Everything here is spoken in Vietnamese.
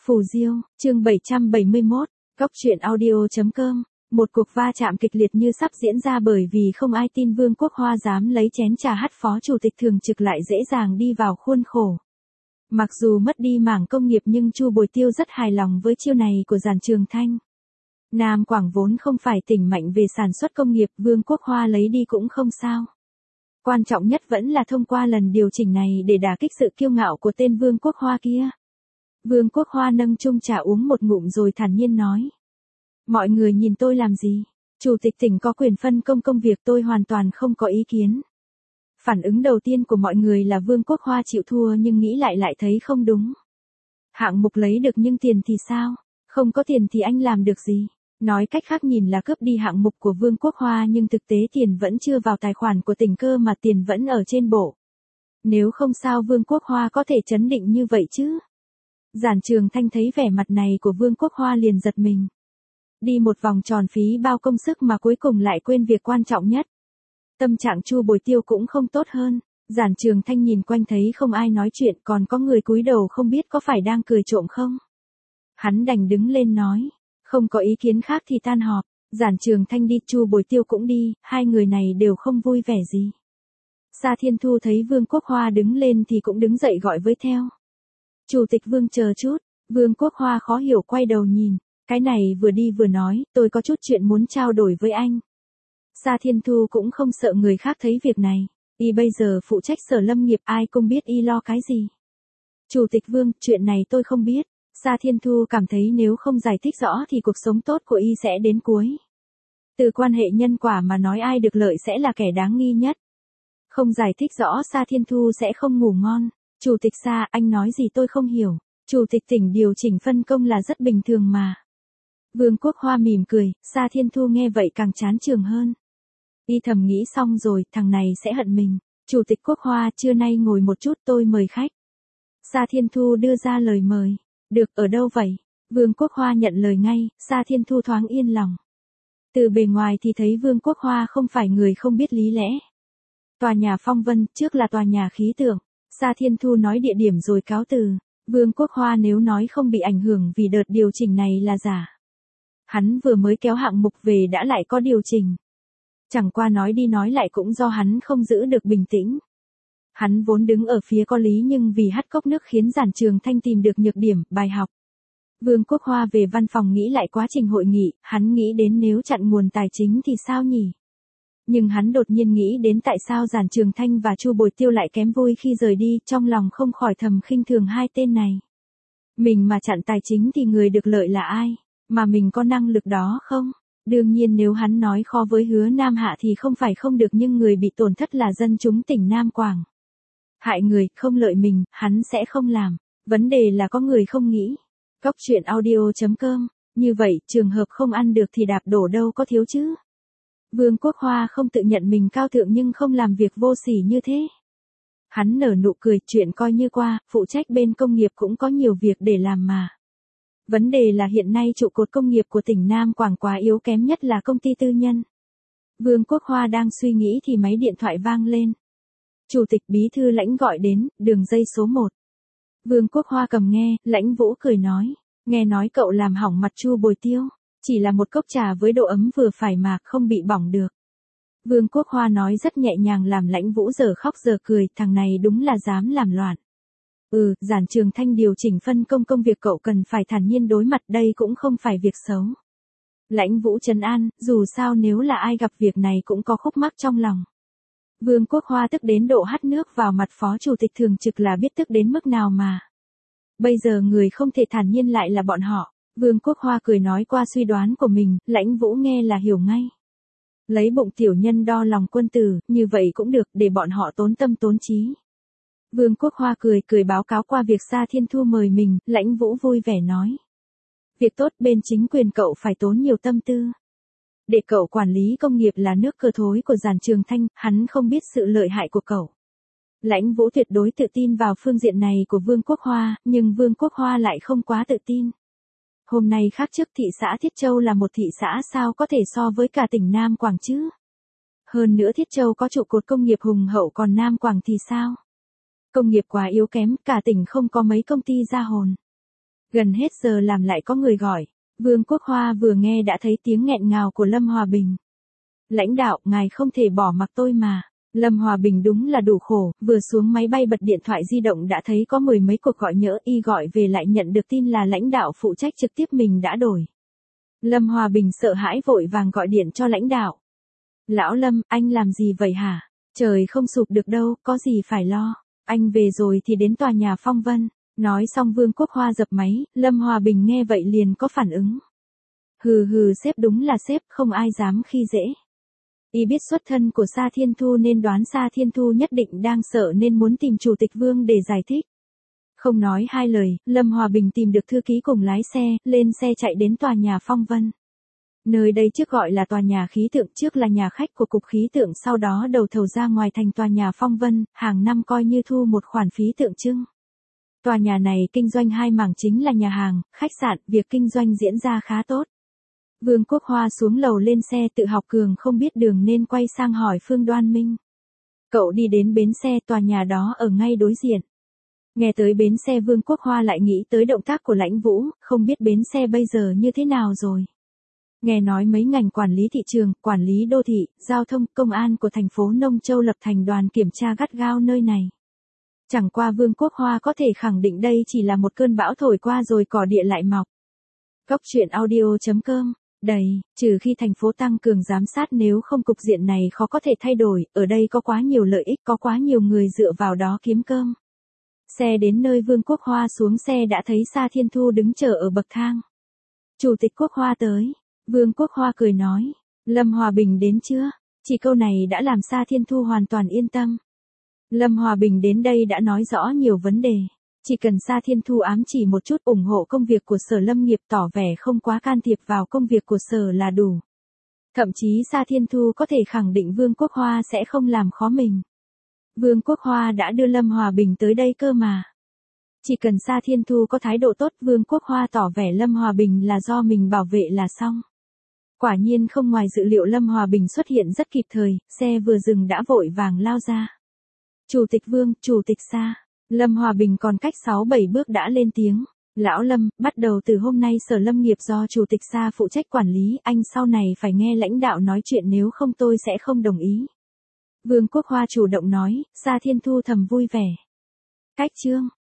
Phù Diêu, chương 771, Góc truyện audio.com. Một cuộc va chạm kịch liệt như sắp diễn ra bởi vì không ai tin Vương Quốc Hoa dám lấy chén trà hắt phó chủ tịch thường trực lại dễ dàng đi vào khuôn khổ. Mặc dù mất đi mảng công nghiệp nhưng Chu Bồi Tiêu rất hài lòng với chiêu này của Giản Trường Thanh. Nam Quảng vốn không phải tỉnh mạnh về sản xuất công nghiệp, Vương Quốc Hoa lấy đi cũng không sao. Quan trọng nhất vẫn là thông qua lần điều chỉnh này để đả kích sự kiêu ngạo của tên Vương Quốc Hoa kia. Vương Quốc Hoa nâng chung trà uống một ngụm rồi thản nhiên nói. Mọi người nhìn tôi làm gì? Chủ tịch tỉnh có quyền phân công công việc, tôi hoàn toàn không có ý kiến. Phản ứng đầu tiên của mọi người là Vương Quốc Hoa chịu thua nhưng nghĩ lại thấy không đúng. Hạng mục lấy được nhưng tiền thì sao? Không có tiền thì anh làm được gì? Nói cách khác nhìn là cướp đi hạng mục của Vương Quốc Hoa nhưng thực tế tiền vẫn chưa vào tài khoản của tỉnh cơ mà tiền vẫn ở trên bộ. Nếu không sao Vương Quốc Hoa có thể chấn định như vậy chứ? Giản Trường Thanh thấy vẻ mặt này của Vương Quốc Hoa liền giật mình. Đi một vòng tròn phí bao công sức mà cuối cùng lại quên việc quan trọng nhất. Tâm trạng Chu Bồi Tiêu cũng không tốt hơn. Giản Trường Thanh nhìn quanh thấy không ai nói chuyện, còn có người cúi đầu không biết có phải đang cười trộm không. Hắn đành đứng lên nói, không có ý kiến khác thì tan họp. Giản Trường Thanh đi, Chu Bồi Tiêu cũng đi, hai người này đều không vui vẻ gì. Sa Thiên Thu thấy Vương Quốc Hoa đứng lên thì cũng đứng dậy gọi với theo. Chủ tịch Vương chờ chút. Vương Quốc Hoa khó hiểu quay đầu nhìn. Cái này vừa đi vừa nói, tôi có chút chuyện muốn trao đổi với anh. Sa Thiên Thu cũng không sợ người khác thấy việc này. Y bây giờ phụ trách Sở Lâm nghiệp, ai cũng biết y lo cái gì. Chủ tịch Vương, chuyện này tôi không biết. Sa Thiên Thu cảm thấy nếu không giải thích rõ thì cuộc sống tốt của y sẽ đến cuối. Từ quan hệ nhân quả mà nói ai được lợi sẽ là kẻ đáng nghi nhất. Không giải thích rõ Sa Thiên Thu sẽ không ngủ ngon. Chủ tịch Sa, anh nói gì tôi không hiểu. Chủ tịch tỉnh điều chỉnh phân công là rất bình thường mà. Vương Quốc Hoa mỉm cười, Sa Thiên Thu nghe vậy càng chán chường hơn. Y thầm nghĩ xong rồi, thằng này sẽ hận mình. Chủ tịch Quốc Hoa, trưa nay ngồi một chút tôi mời khách. Sa Thiên Thu đưa ra lời mời. Được, ở đâu vậy? Vương Quốc Hoa nhận lời ngay, Sa Thiên Thu thoáng yên lòng. Từ bề ngoài thì thấy Vương Quốc Hoa không phải người không biết lý lẽ. Tòa nhà Phong Vân, trước là tòa nhà khí tượng. Sa Thiên Thu nói địa điểm rồi cáo từ. Vương Quốc Hoa nếu nói không bị ảnh hưởng vì đợt điều chỉnh này là giả. Hắn vừa mới kéo hạng mục về đã lại có điều chỉnh. Chẳng qua nói đi nói lại cũng do hắn không giữ được bình tĩnh. Hắn vốn đứng ở phía có lý nhưng vì hắt cốc nước khiến Giản Trường Thanh tìm được nhược điểm, bài học. Vương Quốc Hoa về văn phòng nghĩ lại quá trình hội nghị, hắn nghĩ đến nếu chặn nguồn tài chính thì sao nhỉ? Nhưng hắn đột nhiên nghĩ đến tại sao Giản Trường Thanh và Chu Bồi Tiêu lại kém vui khi rời đi, trong lòng không khỏi thầm khinh thường hai tên này. Mình mà chặn tài chính thì người được lợi là ai? Mà mình có năng lực đó không? Đương nhiên nếu hắn nói khó với Hứa Nam Hạ thì không phải không được nhưng người bị tổn thất là dân chúng tỉnh Nam Quảng. Hại người, không lợi mình, hắn sẽ không làm. Vấn đề là có người không nghĩ. Góc truyện audio.com. Như vậy, trường hợp không ăn được thì đạp đổ đâu có thiếu chứ. Vương Quốc Hoa không tự nhận mình cao thượng nhưng không làm việc vô sỉ như thế. Hắn nở nụ cười, chuyện coi như qua, phụ trách bên công nghiệp cũng có nhiều việc để làm mà. Vấn đề là hiện nay trụ cột công nghiệp của tỉnh Nam Quảng quá yếu kém nhất là công ty tư nhân. Vương Quốc Hoa đang suy nghĩ thì máy điện thoại vang lên. Chủ tịch bí thư Lãnh gọi đến, đường dây số 1. Vương Quốc Hoa cầm nghe, Lãnh Vũ cười nói, nghe nói cậu làm hỏng mặt Chu Bồi Tiêu. Chỉ là một cốc trà với độ ấm vừa phải mà không bị bỏng được. Vương Quốc Hoa nói rất nhẹ nhàng làm Lãnh Vũ giờ khóc giờ cười, thằng này đúng là dám làm loạn. Giản Trường Thanh điều chỉnh phân công công việc cậu cần phải thản nhiên đối mặt, đây cũng không phải việc xấu. Lãnh Vũ trấn an, dù sao nếu là ai gặp việc này cũng có khúc mắc trong lòng. Vương Quốc Hoa tức đến độ hắt nước vào mặt phó chủ tịch thường trực là biết tức đến mức nào mà. Bây giờ người không thể thản nhiên lại là bọn họ. Vương Quốc Hoa cười nói qua suy đoán của mình, Lãnh Vũ nghe là hiểu ngay. Lấy bụng tiểu nhân đo lòng quân tử, như vậy cũng được, để bọn họ tốn tâm tốn trí. Vương Quốc Hoa cười báo cáo qua việc Sa Thiên Thu mời mình, Lãnh Vũ vui vẻ nói. Việc tốt bên chính quyền cậu phải tốn nhiều tâm tư. Để cậu quản lý công nghiệp là nước cờ thối của Giản Trường Thanh, hắn không biết sự lợi hại của cậu. Lãnh Vũ tuyệt đối tự tin vào phương diện này của Vương Quốc Hoa, nhưng Vương Quốc Hoa lại không quá tự tin. Hôm nay khác trước thị xã Thiết Châu là một thị xã sao có thể so với cả tỉnh Nam Quảng chứ? Hơn nữa Thiết Châu có trụ cột công nghiệp hùng hậu còn Nam Quảng thì sao? Công nghiệp quá yếu kém, cả tỉnh không có mấy công ty ra hồn. Gần hết giờ làm lại có người gọi. Vương Quốc Hoa vừa nghe đã thấy tiếng nghẹn ngào của Lâm Hòa Bình. Lãnh đạo, ngài không thể bỏ mặc tôi mà. Lâm Hòa Bình đúng là đủ khổ, vừa xuống máy bay bật điện thoại di động đã thấy có mười mấy cuộc gọi nhỡ, y gọi về lại nhận được tin là lãnh đạo phụ trách trực tiếp mình đã đổi. Lâm Hòa Bình sợ hãi vội vàng gọi điện cho lãnh đạo. Lão Lâm, anh làm gì vậy hả? Trời không sụp được đâu, có gì phải lo. Anh về rồi thì đến tòa nhà Phong Vân. Nói xong Vương Quốc Hoa dập máy, Lâm Hòa Bình nghe vậy liền có phản ứng. Hừ hừ, sếp đúng là sếp, không ai dám khi dễ. Y biết xuất thân của Sa Thiên Thu nên đoán Sa Thiên Thu nhất định đang sợ nên muốn tìm Chủ tịch Vương để giải thích. Không nói hai lời, Lâm Hòa Bình tìm được thư ký cùng lái xe, lên xe chạy đến tòa nhà Phong Vân. Nơi đây trước gọi là tòa nhà khí tượng, trước là nhà khách của cục khí tượng, sau đó đầu thầu ra ngoài thành tòa nhà Phong Vân, hàng năm coi như thu một khoản phí tượng trưng. Tòa nhà này kinh doanh hai mảng chính là nhà hàng, khách sạn, việc kinh doanh diễn ra khá tốt. Vương Quốc Hoa xuống lầu lên xe tự học cường không biết đường nên quay sang hỏi Phương Đoan Minh. Cậu đi đến bến xe, tòa nhà đó ở ngay đối diện. Nghe tới bến xe Vương Quốc Hoa lại nghĩ tới động tác của Lãnh Vũ, không biết bến xe bây giờ như thế nào rồi. Nghe nói mấy ngành quản lý thị trường, quản lý đô thị, giao thông, công an của thành phố Nông Châu lập thành đoàn kiểm tra gắt gao nơi này. Chẳng qua Vương Quốc Hoa có thể khẳng định đây chỉ là một cơn bão thổi qua rồi cỏ địa lại mọc. Cốc truyện audio.com. Đầy, trừ khi thành phố tăng cường giám sát, nếu không cục diện này khó có thể thay đổi, ở đây có quá nhiều lợi ích, có quá nhiều người dựa vào đó kiếm cơm. Xe đến nơi Vương Quốc Hoa xuống xe đã thấy Sa Thiên Thu đứng chờ ở bậc thang. Chủ tịch Quốc Hoa tới. Vương Quốc Hoa cười nói. Lâm Hòa Bình đến chưa? Chỉ câu này đã làm Sa Thiên Thu hoàn toàn yên tâm. Lâm Hòa Bình đến đây đã nói rõ nhiều vấn đề. Chỉ cần Sa Thiên Thu ám chỉ một chút ủng hộ công việc của Sở Lâm nghiệp, tỏ vẻ không quá can thiệp vào công việc của Sở là đủ. Thậm chí Sa Thiên Thu có thể khẳng định Vương Quốc Hoa sẽ không làm khó mình. Vương Quốc Hoa đã đưa Lâm Hòa Bình tới đây cơ mà. Chỉ cần Sa Thiên Thu có thái độ tốt, Vương Quốc Hoa tỏ vẻ Lâm Hòa Bình là do mình bảo vệ là xong. Quả nhiên không ngoài dự liệu, Lâm Hòa Bình xuất hiện rất kịp thời, xe vừa dừng đã vội vàng lao ra. Chủ tịch Vương, Chủ tịch Sa. Lâm Hòa Bình còn cách 6-7 bước đã lên tiếng. Lão Lâm, bắt đầu từ hôm nay Sở Lâm nghiệp do Chủ tịch Sa phụ trách quản lý, anh sau này phải nghe lãnh đạo nói chuyện, nếu không tôi sẽ không đồng ý. Vương Quốc Hoa chủ động nói, Sa Thiên Thu thầm vui vẻ. Cách chương.